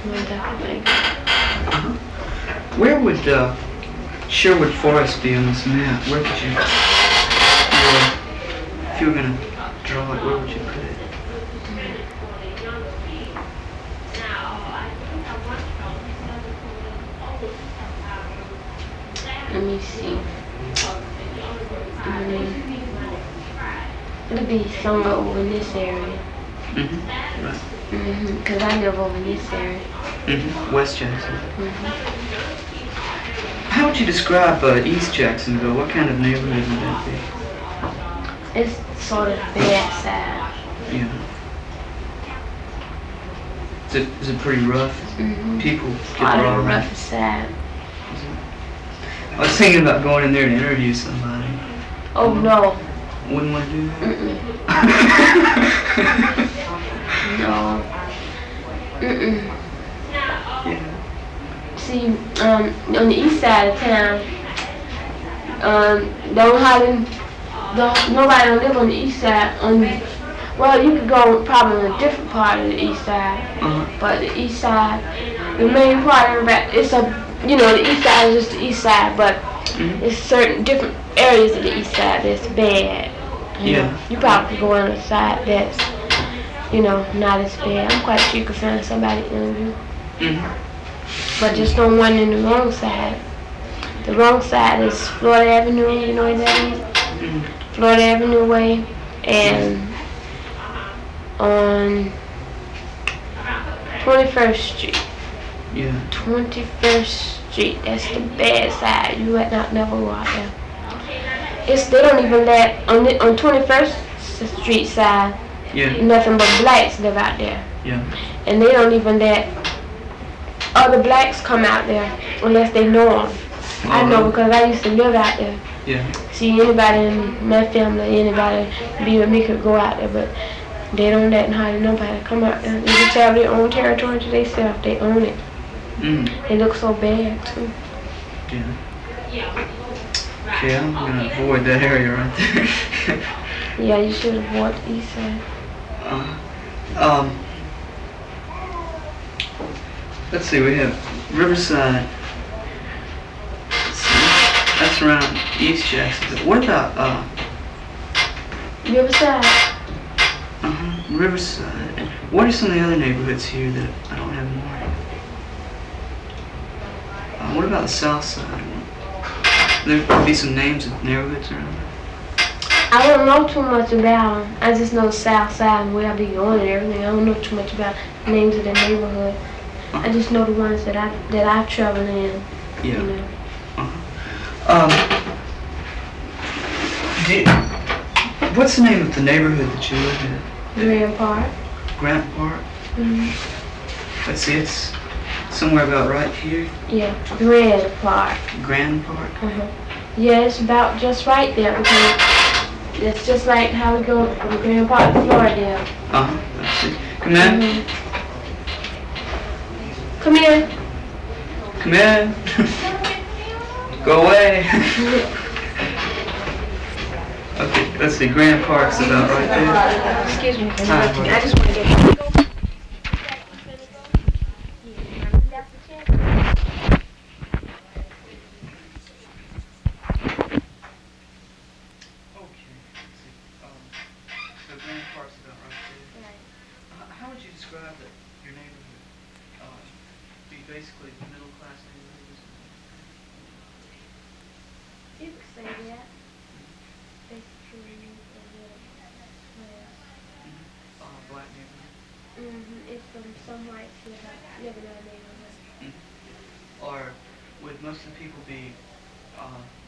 One type of thing. Where would Sherwood Forest be on this map? Where could you, if you were going to draw it, where would you put it? Let me see. It'll be somewhere over in this area. Right. Because I live over in this area. West Jackson. How would you describe East Jacksonville? What kind of neighborhood would that be? It's sort of bad side. Yeah. Is it pretty rough? People get the rough side. I was thinking about going in there to interview somebody. Oh no. Wouldn't want to do that? No. Yeah. See, on the east side of town, nobody don't live on the east side. Well, you could go probably on a different part of the east side, but the east side, the main part of it, the east side is just the east side, but it's certain different areas of the east side that's bad. You probably could go on a side that's, not as bad. I'm quite sure you could find somebody to interview. But just don't one in the wrong side. The wrong side is Florida Avenue, you know where that is? Florida Avenue way, and on 21st Street. 21st Street, that's the bad side. You would not never go out there. They don't even let, on 21st Street side, nothing but blacks live out there. And they don't even let other blacks come out there unless they know them. I know because I used to live out there. See, anybody in my family, anybody be with me could go out there, but they don't let nobody come out there. They just have their own territory to themselves. They own it. They look so bad too. Okay, I'm gonna avoid that area right there. Yeah, you should avoid the east side. Let's see, we have Riverside. That's around East Jacksonville. What about Riverside? Riverside. What are some of the other neighborhoods here that I don't have marked? What about the South Side? There could be some names of neighborhoods around there. I don't know too much about them. I just know the South Side and where I be going and everything. I don't know too much about the names of the neighborhood. I just know the ones that I've traveled in. What's the name of the neighborhood that you live in? Grant Park. Grant Park? Let's see, it's somewhere about right here. Grant Park. Grand Park? Yeah, it's about just right there because it's just like how we go from Grant Park to Florida. Let's see. Come in. Come in. Come in. Go away. Okay, let's see. Grand Park's about right there. Excuse me for interrupting. I just want to get. How would you describe your neighborhood? Be basically middle class neighborhood? You could say that. Basically, middle class. Black neighborhood? It's from some whites live in our neighborhood. Or would most of the people be